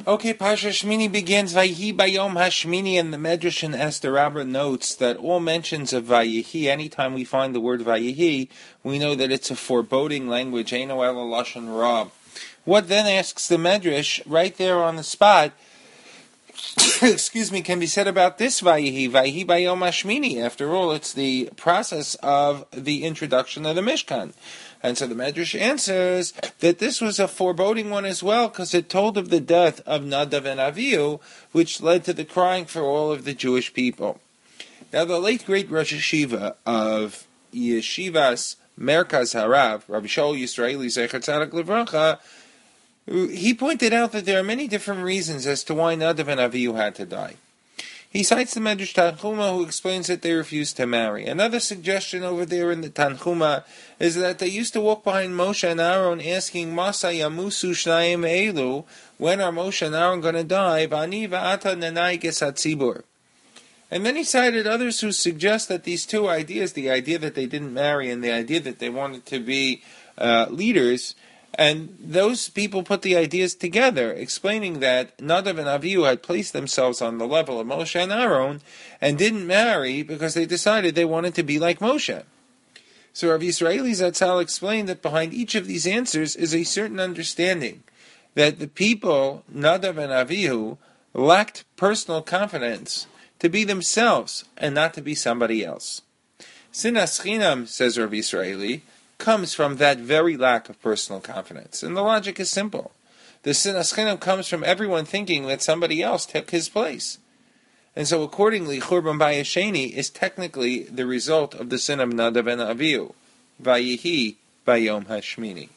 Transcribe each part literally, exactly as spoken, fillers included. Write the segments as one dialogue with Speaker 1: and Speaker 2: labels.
Speaker 1: Okay, Pasha Shmini begins Vayihi Bayom Hashmini, and the Medrash in Esther Rabbah notes that all mentions of Vayihi, anytime we find the word Vayihi, we know that it's a foreboding language, Eino Ela Lashon Ra. What then, asks the Medrash, right there on the spot, excuse me, can be said about this Vayihi, Vayihi Bayom Hashmini? After all, it's the process of the introduction of the Mishkan. And so the Medrash answers that this was a foreboding one as well, because it told of the death of Nadav and Avihu, which led to the crying for all of the Jewish people. Now, the late great Rosh Hashiva of Yeshivas Merkaz Harav, Rabbi Shaul Yisraeli Zecher Tzadik Livracha, he pointed out that there are many different reasons as to why Nadav and Avihu had to die. He cites the Medrash Tanchuma, who explains that they refused to marry. Another suggestion over there in the Tanchuma is that they used to walk behind Moshe and Aaron asking, Masa Yamusu Shnayim Elu, when are Moshe and Aaron going to die? Vani va'ata nenai gesatzibur. And then he cited others who suggest that these two ideas, the idea that they didn't marry and the idea that they wanted to be uh, leaders, and those people put the ideas together, explaining that Nadav and Avihu had placed themselves on the level of Moshe and Aaron and didn't marry because they decided they wanted to be like Moshe. So Rav Yisraeli Zatzal explained that behind each of these answers is a certain understanding that the people, Nadav and Avihu, lacked personal confidence to be themselves and not to be somebody else. Sinas Chinam, says Rav Yisraeli, comes from that very lack of personal confidence. And the logic is simple. The sinas chinam comes from everyone thinking that somebody else took his place. And so accordingly, Churban Bayis Sheni is technically the result of the sin of Nadav and Avihu. Vayihi Bayom Hashmini.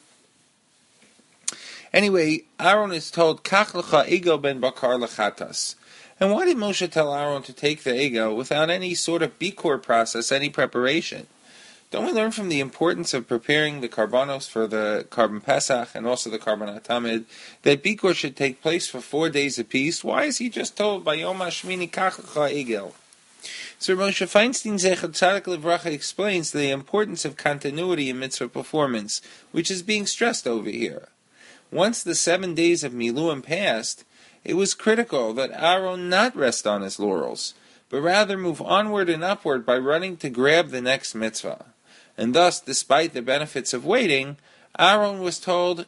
Speaker 1: Anyway, Aaron is told, Kach lecha ego ben bakar lechatas. And why did Moshe tell Aaron to take the ego without any sort of bikor process, any preparation? Don't we learn from the importance of preparing the karbanos for the Karban Pesach and also the Karban Atamid that Bikor should take place for four days apiece? Why is he just told by Yom HaShmini Kach Lecha Egel? So Moshe Feinstein Zecher Tzadik Livracha explains the importance of continuity in mitzvah performance, which is being stressed over here. Once the seven days of Miluim passed, it was critical that Aaron not rest on his laurels, but rather move onward and upward by running to grab the next mitzvah. And thus, despite the benefits of waiting, Aaron was told,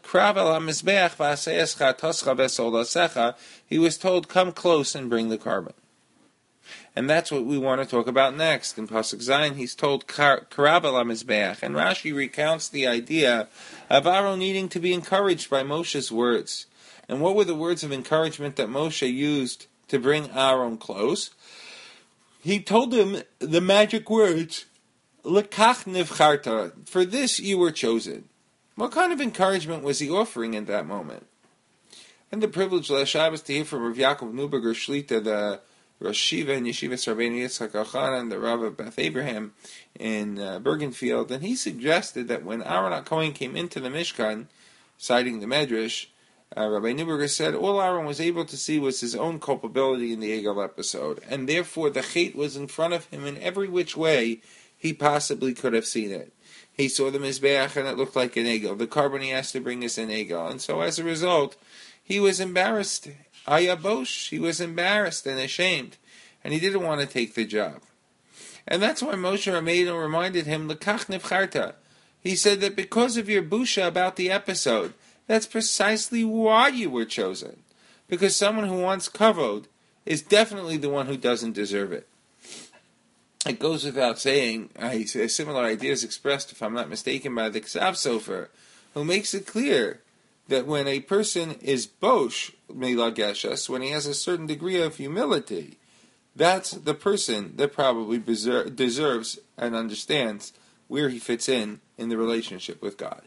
Speaker 1: he was told, come close and bring the carbon. And that's what we want to talk about next. In Pasuk Zayin, he's told, and Rashi recounts the idea of Aaron needing to be encouraged by Moshe's words. And what were the words of encouragement that Moshe used to bring Aaron close? He told him the magic words, Lekach nivcharta, for this you were chosen. What kind of encouragement was he offering in that moment? And the privilege last Shabbos to hear from Rav Yaakov Neuberger Shlita, the Rosh Yeshiva and Yeshivas Rabbeinu Yitzchak Elchanan, the Rav of Beth Abraham in uh, Bergenfield, and he suggested that when Aaron HaKohen came into the Mishkan, citing the Medrash, Uh, Rabbi Neuberger said all Aaron was able to see was his own culpability in the Egel episode, and therefore the Chet was in front of him in every which way he possibly could have seen it. He saw the Mizbeach and it looked like an Egel. The carbon he asked to bring is an Egel. And so as a result, he was embarrassed. Ayabosh, he was embarrassed and ashamed. And he didn't want to take the job. And that's why Moshe Rabbeinu reminded him, Lekach nivcharta. He said that because of your busha about the episode, that's precisely why you were chosen. Because someone who wants kavod is definitely the one who doesn't deserve it. It goes without saying, a similar idea is expressed, if I'm not mistaken, by the Ksav Sofer, who makes it clear that when a person is bosh, milageshas, when he has a certain degree of humility, that's the person that probably deserves and understands where he fits in in the relationship with God.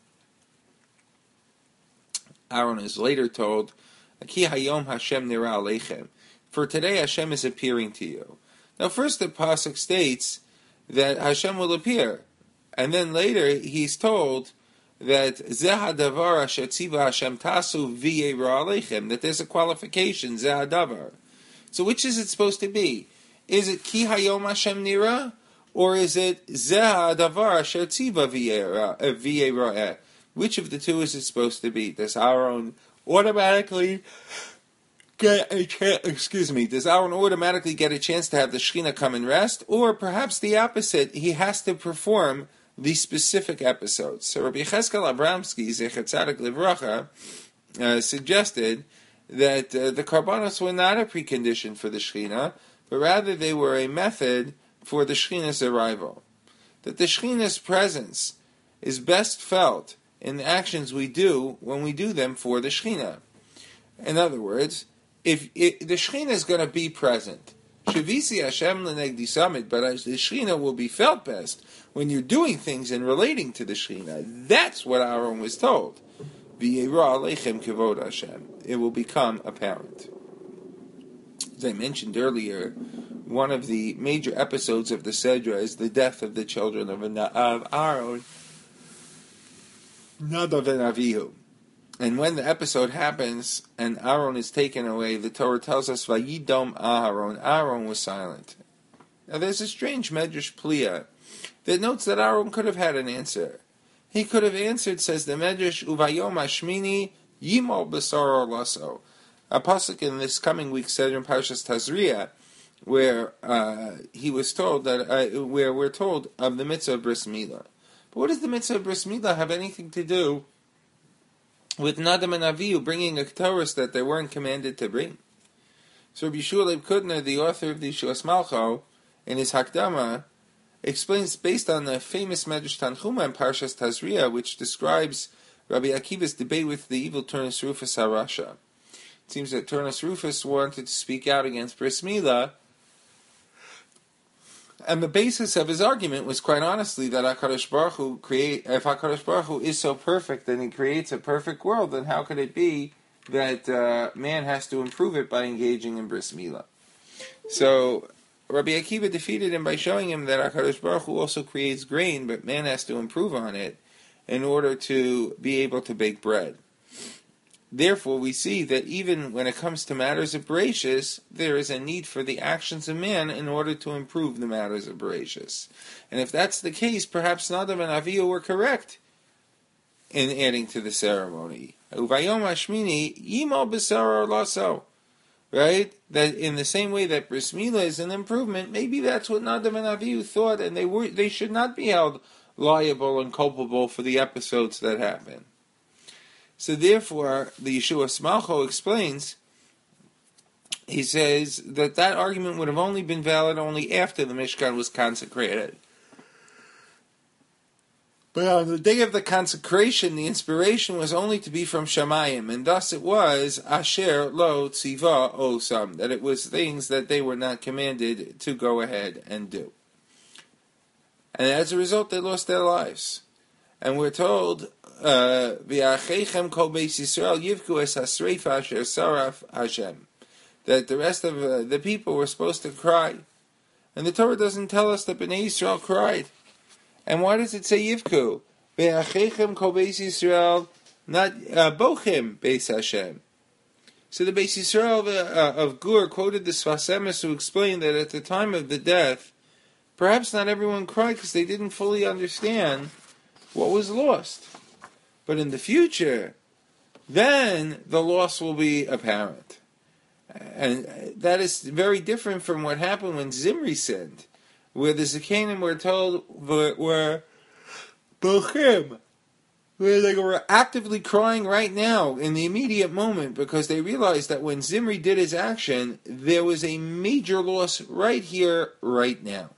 Speaker 1: Aaron is later told, Ki hayom Hashem nira aleichem, for today Hashem is appearing to you. Now first the Pasuk states that Hashem will appear, and then later he's told that Zeh hadavar asher tziva Hashem tasu v'yera aleichem, that there's a qualification, Zeh hadavar. So which is it supposed to be? Is it Ki hayom Hashem nira, or is it Zeh hadavar asher tziva v'yera? Which of the two is it supposed to be? Does Aaron automatically get a chance, excuse me, does Aaron automatically get a chance to have the Shekhinah come and rest? Or perhaps the opposite, he has to perform these specific episodes. So Rabbi Yechezkel Abramsky, Zecher Tzadik Livracha, uh, suggested that uh, the Karbanos were not a precondition for the Shekhinah, but rather they were a method for the Shekhinah's arrival. That the Shekhinah's presence is best felt in the actions we do when we do them for the Shekhinah. In other words, if it, the Shekhinah is going to be present, Shavisi Hashem L'negdi Summit, but the Shekhinah will be felt best when you're doing things and relating to the Shekhinah. That's what Aaron was told. V'yera aleichem kavod Hashem. It will become apparent. As I mentioned earlier, one of the major episodes of the Sedra is the death of the children of, of Aaron, Nadav and Avihu. And when the episode happens and Aaron is taken away, the Torah tells us, Vayidom Aharon, Aaron was silent. Now there's a strange Medrash Pliya that notes that Aaron could have had an answer. He could have answered, says the Medrash, Uvayom Hashmini Yimol B'saro Lasso. A pasuk in this coming week said in Parshas Tazria, where uh, he was told that, uh, where we're told of the mitzvah of Bris Milah. But what does the mitzvah of Bris Milah have anything to do with Nadam and Avihu bringing a Torah that they weren't commanded to bring? So Rabbi Yeshua Leib Kudner, the author of the Yeshuas Malcho, in his Hakdama, explains based on the famous Medrash Tanchuma in Parshas Tazria, which describes Rabbi Akiva's debate with the evil Turnus Rufus HaRasha. It seems that Turnus Rufus wanted to speak out against Bris Milah, and the basis of his argument was quite honestly that HaKadosh Baruch Hu create, if HaKadosh Baruch Hu is so perfect and he creates a perfect world, then how could it be that uh, man has to improve it by engaging in Bris Milah? So Rabbi Akiva defeated him by showing him that HaKadosh Baruch Hu also creates grain, but man has to improve on it in order to be able to bake bread. Therefore, we see that even when it comes to matters of Bereshis, there is a need for the actions of man in order to improve the matters of Bereshis. And if that's the case, perhaps Nadav and Avihu were correct in adding to the ceremony. Uvayom Hashmini Yimol B'saro Lasso. Right? That in the same way that Bris Milah is an improvement, maybe that's what Nadav and Avihu thought, and they were they should not be held liable and culpable for the episodes that happen. So therefore, the Yeshuas Malcho explains, he says that that argument would have only been valid only after the Mishkan was consecrated. But on the day of the consecration, the inspiration was only to be from Shamayim, and thus it was Asher Lo Tziva Osam, that it was things that they were not commanded to go ahead and do. And as a result, they lost their lives. And we're told, V'achechem kol beis Yisrael yivku es hasreifa asher saraf Hashem, that the rest of uh, the people were supposed to cry. And the Torah doesn't tell us that Bnei Yisrael cried. And why does it say yivku? V'achechem kol beis Yisrael, not uh, bochim beis Hashem. So the Beis Yisrael of, uh, of Gur quoted the Sfas Emes who explained that at the time of the death, perhaps not everyone cried because they didn't fully understand what was lost. But in the future, then the loss will be apparent. And that is very different from what happened when Zimri sinned, where the Zikanim were told, were, were Bochim, where they were actively crying right now in the immediate moment because they realized that when Zimri did his action, there was a major loss right here, right now.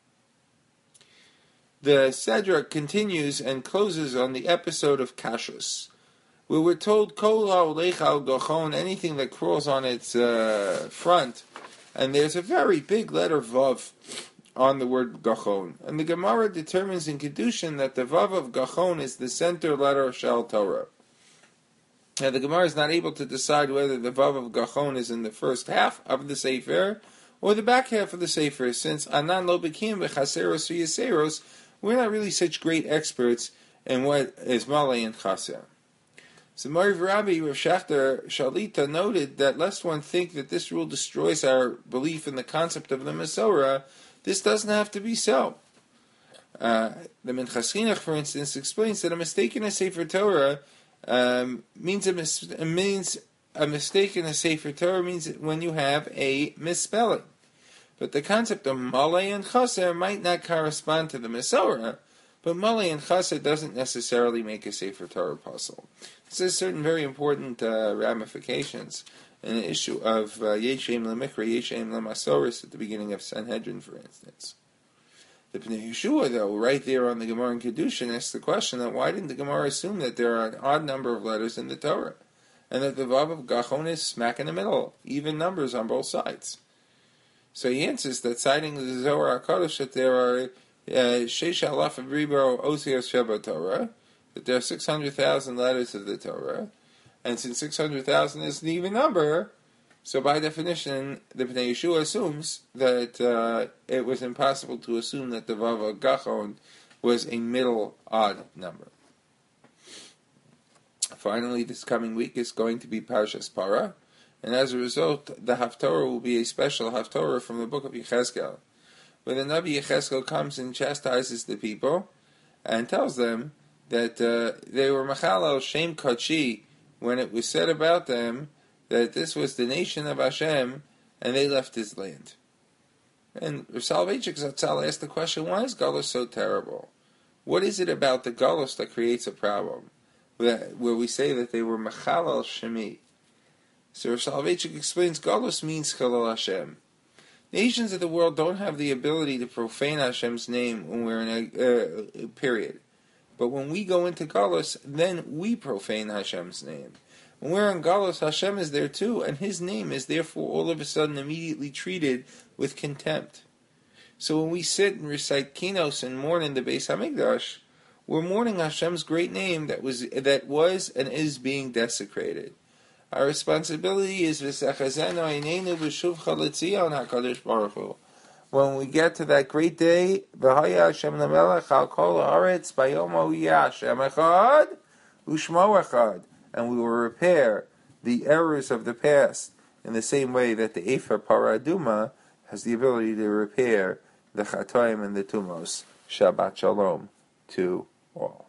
Speaker 1: The Sedra continues and closes on the episode of Kashrus, where we're told Kol ha'olech al gachon, anything that crawls on its uh, front, and there's a very big letter Vav on the word Gachon. And the Gemara determines in Kedushin that the Vav of Gachon is the center letter of Shal Torah. Now the Gemara is not able to decide whether the Vav of Gachon is in the first half of the Sefer or the back half of the Sefer, since Anan lo bekim v'chaseros v'yaseros, we're not really such great experts in what is Malay and Chaser. So Mariv Rabbi Rav Shachter Shalita noted that lest one think that this rule destroys our belief in the concept of the Masorah, this doesn't have to be so. Uh, the Minchas Chinuch, for instance, explains that a mistake in a Sefer Torah um, means a mis- means a mistake in a Sefer Torah means when you have a misspelling. But the concept of malay and chaser might not correspond to the Masorah, but malay and chaser doesn't necessarily make a Sefer Torah puzzle. This has certain very important uh, ramifications in the issue of uh, Yeshem Lemikra, Yeshem Lemasoris at the beginning of Sanhedrin, for instance. The Pnei Yeshua, though, right there on the Gemara in Kedushin, asks the question that why didn't the Gemara assume that there are an odd number of letters in the Torah, and that the Vav of Gachon is smack in the middle, even numbers on both sides? So he answers that, citing the Zohar HaKadosh, that there are Sheish Alaf Abribo Osios Sheba Torah, that there are six hundred thousand letters of the Torah, and since six hundred thousand is an even number, so by definition, the Pnei Yeshua assumes that uh, it was impossible to assume that the Vav of Gachon was a middle odd number. Finally, this coming week is going to be Parshas Para, and as a result, the Haftorah will be a special Haftorah from the book of Yechezkel, where the Navi Yechezkel comes and chastises the people and tells them that uh, they were Machalal Shem Kachi when it was said about them that this was the nation of Hashem and they left his land. And Rav Soloveitchik Zatzal asked the question, why is Galus so terrible? What is it about the Galus that creates a problem? Where we say that they were Machalal Shemi. So Rav Soloveitchik explains, Galus means Chalal Hashem. Nations of the world don't have the ability to profane Hashem's name when we're in a uh, period. But when we go into Galus, then we profane Hashem's name. When we're in Galus, Hashem is there too, and His name is therefore all of a sudden immediately treated with contempt. So when we sit and recite Kinos and mourn in the Beis Hamikdash, we're mourning Hashem's great name that was that was and is being desecrated. Our responsibility is v'sechazenu einenu b'shuv chalitzion HaKadosh Baruch Hu. When we get to that great day, v'haya Hashem lemelech al kol haaretz bayom ha'uyah Hashem echad u'shmo echad, and we will repair the errors of the past in the same way that the Ephah Paraduma has the ability to repair the Chatoim and the Tumos. Shabbat Shalom to all.